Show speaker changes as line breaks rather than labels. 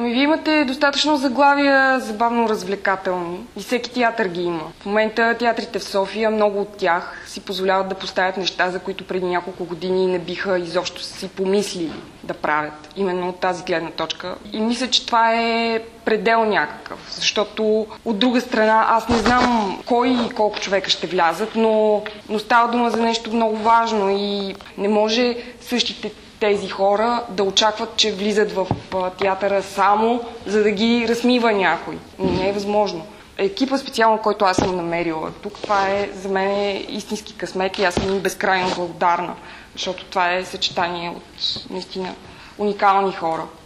Вие имате достатъчно заглавия, забавно-развлекателни и всеки театър ги има. В момента театрите в София, много от тях си позволяват да поставят неща, за които преди няколко години не биха изобщо си помислили да правят. Именно от тази гледна точка. И мисля, че това е предел някакъв, защото от друга страна аз не знам кой и колко човека ще влязат, но става дума за нещо много важно и не може същите тези хора да очакват, че влизат в театъра само за да ги размива някой. Не е възможно. Екипа специално, който аз съм намерила тук, това е за мен истински късмет и аз съм им безкрайно благодарна, защото това е съчетание от наистина уникални хора.